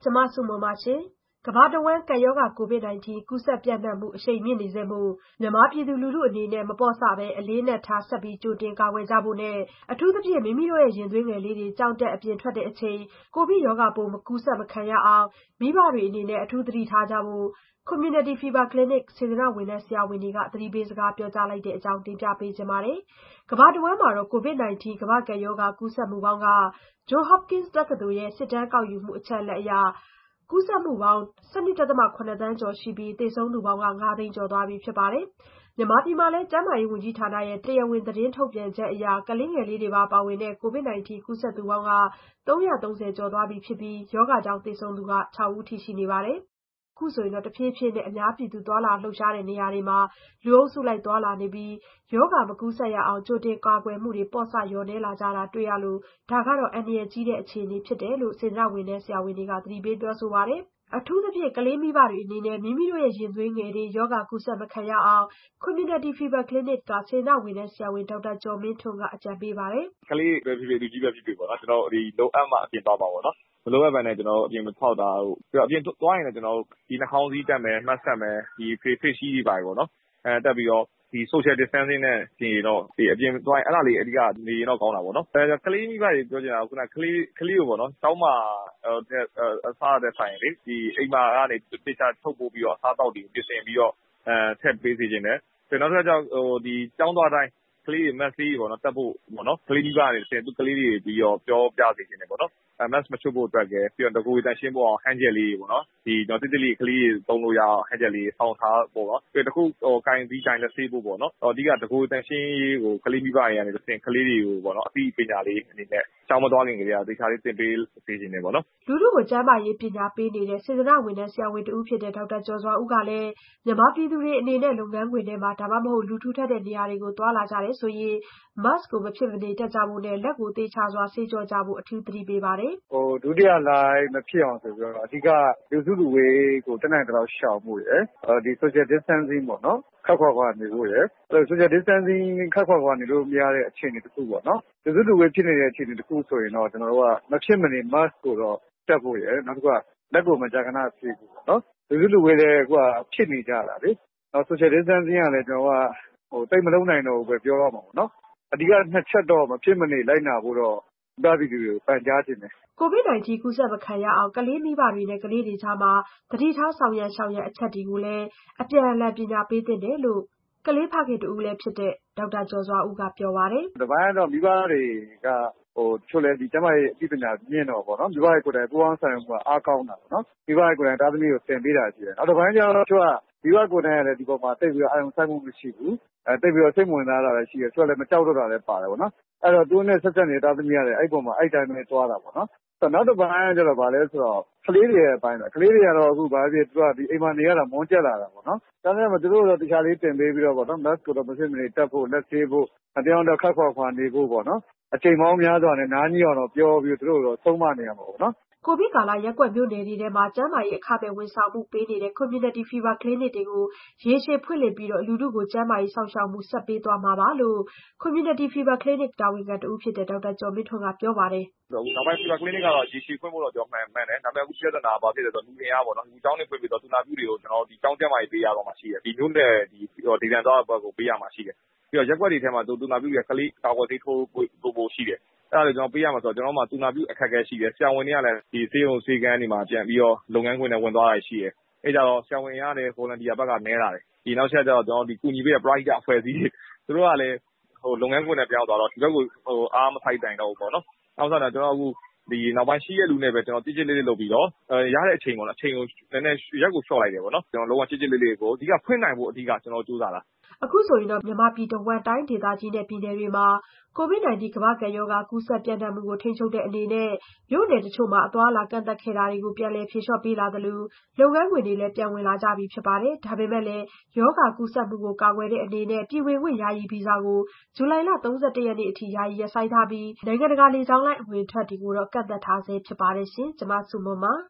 ကျမဆုမွန်ပါရှင်။ကမ္ဘာတဝန်းကပ်ရောဂါ COVID-19 ကူးစက်ပျံ့နှံ့မှုအရှိန်မြင့်နေဆဲမို့မြန်မာပြည်သူလူထုအနေနဲ့မပေါ့ဆဘဲအလေးအနက်ထားဆက်ပြီးကြိုတင်ကာကွယ်ကြဖို့နဲ့အထူးသဖြင့်မိမိတို့ရဲ့ရင်သွေးငယ်လေးတွေကြောက်တဲ့အပြင်ထွက်တဲ့အချိန်ကိုဗစ်ရောဂါပိုးမကူးစက်မခံရအောင်မိဘတွေအနေနဲ့အထူးသတိထားကြဖို့ Community Fever Clinic စေတနာ့ဝန်ထမ်းဆရာဝန်တွေကသတိပေးစကားပြောကြားလိုက်တဲ့အကြောင်းတင်ပြပေးချင်ပါတယ်။ကမ္ဘာတဝန်းမှာ COVID-19 ကမ္ဘာ့ကပ်ရောဂါကူးစက်မှုပေါင်းက Johns Hopkins တက္ကသိုလ်ရဲ့စစ်တမ်းကောက်ယူမှုအချက်အလက်အရကူးစက်မှုပေါင်း 12.7 သန်းကျော်ရှိပြီးသေဆုံးသူပေါင်းက5သိန်းကျော်သွားပြီဖြစ်ပါတယ်။မြန်မာပြည်မှာလည်းကျန်းမာရေးဝန်ကြီးဌာနရဲ့တရားဝင်သတင်းထုတ်ပြန်ချက်အရကလေးငယ်လေးတွေပါပါဝင်တဲ့ COVID-19 ကူးစက်သူပေါင်းက330ကျော်သွားပြီဖြစ်ပြီးရောဂါကြောင့်သေဆုံးသူ6ဦးထိရှိနေပါတယ်။အခုဆိုရင်တဖြည်းဖြည်းနဲ့အများပြည်သူသွားလာလှုပ်ရှားတဲ့နေရာတွေမှာလူအုပ်စုလိုက်သွားလာနေပြီးရောဂါမကူးစက်ရအောင်ကြိုတင်ကာကွယ်မှုတွေပေါ့ဆလျော့နည်းလာကြတာတွေ့ရလို့ဒါကတော့အန္တရာယ်ကြီးတဲ့အခြေအနေဖြစ်တယ်လို့စေတနာ့ဝန်ထမ်းဆရာဝန်တွေကသတိပေးပြောဆိုပါတယ်။အထူးသဖြင့်ကလေးမိဘတွေအနေနဲ့မိမိတို့ရဲ့ရင်သွေးငယ်တွေရောဂါကူးစက်မခံရအောင် Community Fever Clinic ကစေတနာ့ဝန်ထမ်းဆရာဝန်ဒေါက်တာကျော်မင်းထွန်းကအကြံပေးပါတယ်။ကလေးပဲဖြစ်ဖြစ်လူကြီးပဲဖြစ်ဖြစ်ပေါ့နော်ကျွန်တော်ဒီလိုအပ်မှအပြင်သွားပါပေါ့နော်မလိုအပ်ပဲနဲ့ကျွန်တော်အပြင်မထောက်တာဟုတ်ပြီးတော့အပြင်သွားရင်လည်းကျွန်တော်ဒီနှာခေါင်းစည်းတက်မယ်မှတ်ဆက်မယ်ဒီ face shield တွေပါပေါ့နော်တက်ပြီးတော့ဒီ social distancing နဲ့ပြင်တော့ဒီအပြင်သွားရင်အဲ့ဒါလေးအဓိကနေရင်တော့ကောင်းတာပေါ့နော်ကလေးမိဘတွေပြောချင်တာကခုနကလေးကိုပေါ့နော်တောင်းမှာအစားတဲ့ဆိုင်လေဒီအိမ်မှာကနေတေချာထုတ်ပို့ပြီးတော့အစားတောက်တွေကိုပြင်ဆင်ပြီးတော့ထည့်ပေးစီခြင်းနဲ့နောက်တစ်ခါကျဒီကျောင်းသွားတိုင်းကလေးတွေ mask လေးပေါ့နော်တက်ဖို့ပေါ့နော်ကလေးမိဘတွေသူကလေးတွေပြီးတော့ပြောပြစီခြင်းနဲ့ပေါ့နော်mask မချွတ်ဖို့အတွက်ကပြီးတော့တကူတန်ရှင်းဖို့အောင် hand gel လေးပေါ့နော်ဒီတော့တိတိလေးကလေးတွေသုံးလို့ရအောင် hand gel လေးဆောင်းထားပေါ့နော်ပြီးတခုကင်ပြီးကင်လက်ဆေးဖို့ပေါ့နော်အဓိကတကူတန်ရှင်းရေးကိုကလေးမိဘတွေကနေတစ်ဆင့်ကလေးတွေကိုပေါ့နော်အသိပညာလေးအနေနဲ့ကျောင်းမသွားခင်ကလေးကသေချာလေးသင်ပေးစေခြင်းနဲ့ပေါ့နော်လူထုကိုကျန်းမာရေးပညာပေးနေတဲ့စေတနာ့ဝန်ထမ်းဆရာဝန်တဦးဖြစ်တဲ့ဒေါက်တာကျော်စွာဦးကလည်းမြန်မာပြည်သူတွေအနေနဲ့လုပ်ငန်းခွင်ထဲမှာဒါမှမဟုတ်လူထူထပ်တဲ့နေရာတွေကိုသွားလာကြတယ်ဆိုရင် mask ကိုမဖြစ်မနေတပ်ကြဖို့နဲ့လက်ကိုသေချာစွာဆေးကြောကြဖို့အထူးသတိပေးပါတယ်။ဒုတိယလှိုင်းမဖြစ်အောင်ဆိုပြီးတော့အဓိကလူစုလူဝေးကိုတတ်နိုင်တဲ့လောက်ရှောင်ဖို့ရယ်ဒီ social distancing ပေါ့နော်ခက်ခွာနေဖို့ရယ်social distancing ခက်ခွာနေလို့မရတဲ့အခြေအနေတစ်ခုပေါ့နော်လူစုလူဝေးဖြစ်နေတဲ့အခြေအနေတစ်ခုဆိုရင်တော့ကျွန်တော်တို့ကမဖြစ်မနေ mask ကိုတော့တပ်ဖို့ရယ်နောက်တစ်ခုကလက်ကိုမကြာခဏဆေးဖို့ပေါ့နော်လူစုလူဝေးလည်းဖြစ်နေကြတာလေနောက် social distancing ကလည်းကျွန်တော်ကတိတ်မလုံးနိုင်တော့ဘူးပဲပြောရမှာပေါ့နော်အဓိကနှစ်ချက်တော့မဖြစ်မနေလိုက်နာဖို့တော့ဒါပြည်သူတွေကိုပန်ကြားခြင်းတယ်။ COVID-19 ကူးစက်မခံရအောင်ကလေးမိဘတွေနဲ့ကလေးတွေကြားမှာသတိထားဆောင်ရန်ရှောင်ရန်အချက်တွေကိုလည်းအပြန်အလှန်ပညာပေးသင့်တယ်လို့ကလေးဖခင်တဦးလည်းဖြစ်တဲ့ဒေါက်တာကျော်စွာဦးကပြောပါတယ်။ဒီပိုင်းတော့မိဘတွေကချို့လဲဒီကျမရဲ့အသိပညာမြင့်တော့ပေါ့နော်မိဘရဲ့ကိုယ်တိုင်ပူပေါင်းဆောင်ရွက်မှုအားကောင်းတာပေါ့နော်မိဘရဲ့ကိုယ်တိုင်သားသမီးကိုသင်ပေးတာရှိတယ်။နောက်တစ်ပိုင်းကျတော့ချို့ကမိဘကိုယ်တိုင်လည်းဒီပေါ်မှာတိတ်ပြီးတော့အာရုံစိုက်မှုမရှိဘူးတိတ်ပြီးတော့စိတ်ဝင်စားတာလည်းရှိတယ်ချို့လည်းမကြောက်တော့တာလည်းပါတယ်ပေါ့နော်အဲ့တော့သူနဲ့ဆက်ဆက်နေတဲ့သားသမီးရတယ်အဲ့ပေါ်မှာအဲ့တိုင်းပဲတွားတာပေါ့နော်နောက်တစ်ပိုင်းကျတော့ဗာလဲဆိုတော့ကလေးတွေရဲ့အပိုင်းကလေးတွေကတော့အခုဗာဖြစ်သူကဒီအိမ်မှာနေရတာမွန်းကျက်လာတာပေါ့နော်ဒါနဲ့မှသူတို့တော့တခြားလေးတင်ပေးပြီးတော့ပေါ့နော် mask ကိုတော့မဖြစ်မနေတက်ဖို့လက်ဆေးဖို့တရားတော့ခက်ခွာနေဖို့ပေါ့နော်အချိန်ပေါင်းများစွာနဲ့နားကြီးအောင်တော့ပြောပြီးသူတို့တော့သုံးမနေရမှာပေါ့နော်ကိုဗစ်ကာလရပ်ကွက်မြို့နယ်တွေထဲမှာကျန်းမာရေးအခမဲ့ဝန်ဆောင်မှုပေးနေတဲ့ Community Fever Clinic တွေကိုရေရှည်ဖွင့်လှစ်ပြီးလူထုကိုကျန်းမာရေးစောင့်ရှောက်မှုဆက်ပေးသွားမှာပါလို့ Community Fever Clinic တာဝန်ခံတဦးဖြစ်တဲ့ဒေါက်တာကျော်မင်းထွန်းကပြောပါတယ်။နောက်ပိုင်း Fever Clinic ကတော့ရေရှည်ဖွင့်ဖို့တော့ကျွန်တော်မှန်တယ်။ဒါပေမဲ့အခုပြဿနာဘာဖြစ်လဲဆိုတော့လူအင်အားပေါ့နော်။ဒီကျောင်းတွေဖွင့်ပြီးတော့သူနာပြုတွေကိုကျွန်တော်ဒီကျောင်းကျန်းမာရေးပေးရတော့မှရှိတယ်။ဒီမြို့နယ်ဒီဒေသသွားဘက်ကိုပေးရမှရှိတယ်။ပြီးတော့ရက်ွက်တွေထဲမှာသူနာပြုတွေကလေးကာကွယ်ဆေးထိုးဖို့ရှိတယ်။အဲ့ဒါတွေကျွန်တော်ပေးရမှာဆိုတော့ကျွန်တော်မှသူနာပြုအခက်အခဲရှိတယ်။ဆရာဝန်တွေကလည်းဒီဆေးရုံဆေးကန်းတွေမှာပြန်ပြီးတော့လုပ်ငန်းခွင်တွေဝင်သွားတာရှိတယ်။အဲ့ကြတော့ဆရာဝန်ရတယ် volunteer ဘက်ကနဲလာတယ်။ဒီနောက်ချက်ကျတော့ကျွန်တော်ဒီကူညီပေးတဲ့ private အဖွဲ့အစည်းတွေသူတို့ကလည်းလုပ်ငန်းခွင်တွေပြောင်းသွားတော့ဒီဘက်ကိုအားမထိုက်တိုင်တော့ဘူးပေါ့နော်။နောက်ဆုံးတော့ကျွန်တော်အခုဒီနောက်ပိုင်းရှိရလူနဲ့ပဲကျွန်တော်တိကျလေးလုပ်ပြီးတော့ရတဲ့အချိန်ပေါ့နော်အချိန်ကိုနည်းနည်းရက်ကိုလျှော့လိုက်တယ်ပေါ့နော်ကျွန်တော်လုံးဝတိကျလေးကိုအဓိကဖွင့်နိုင်ဖို့အဓိကကျွန်တော်စူးစမ်းတာအခုဆိုရင်မြန်မာပြည်တဝန်းတိုင်းဒေသကြီးနဲ့ပြည်နယ်တွေမှာ COVID-19 ကမ္ဘာ့ကပ်ရောဂါကူးစက်ပျံ့နှံ့မှုကိုထိန်းချုပ်တဲ့အနေနဲ့မြို့နယ်တချို့မှာအသွားအလာကန့်သတ်ခဲ့တာတွေကိုပြန်လည်ဖြေလျှော့ပေးလာသလိုလုပ်ငန်းခွင်တွေလည်းပြန်ဝင်လာကြပြီဖြစ်ပါတယ်။ဒါပေမဲ့လည်းရောဂါကူးစက်မှုကိုကာကွယ်တဲ့အနေနဲ့ပြည်ဝင်ခွင့်ယာယီဗီဇာကိုဇူလိုင်လ31ရက်နေ့အထိယာယီရပ်ဆိုင်းထားပြီးနိုင်ငံတကာလေကြောင်းလိုင်းအဝင်အထွက်တွေကိုတော့ကန့်သတ်ထားဆဲဖြစ်ပါတယ်ရှင်။ကျွန်မဆုမွန်ပါ